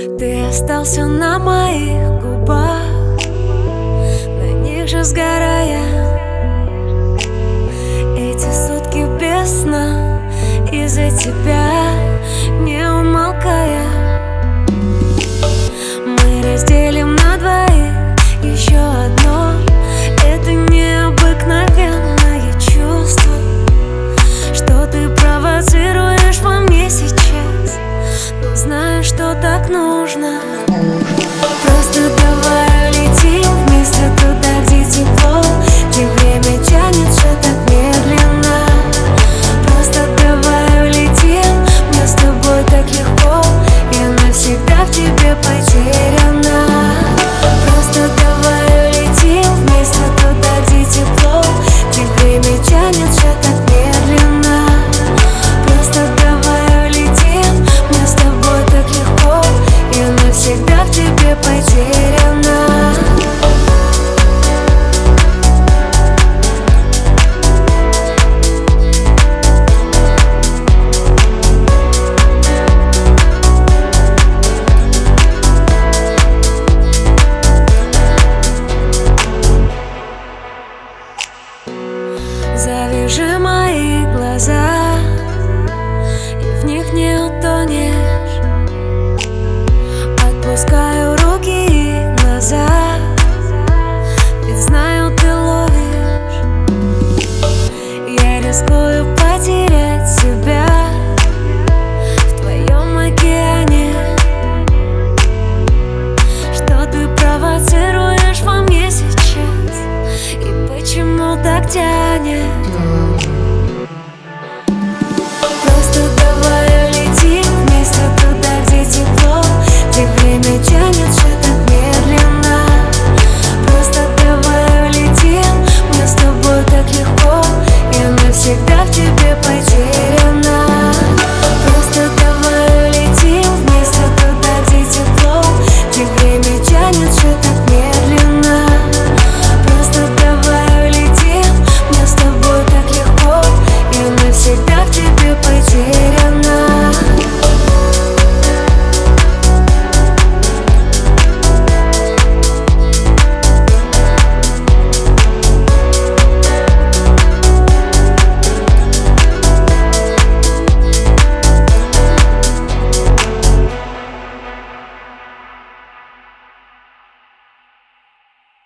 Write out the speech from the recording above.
Ты остался на моих губах, на них же сгорая. Эти сутки без сна из-за тебя, не умолкая. Мы разделим на двоих еще одно. Это необыкновенное чувство, что ты провоцируешь во мне сейчас. Но знаю, что так нужно. Просто давай улетим вместе туда, где тепло, где время тянется так медленно. Просто давай улетим, мне с тобой так легко. Я навсегда в тебе потеряна.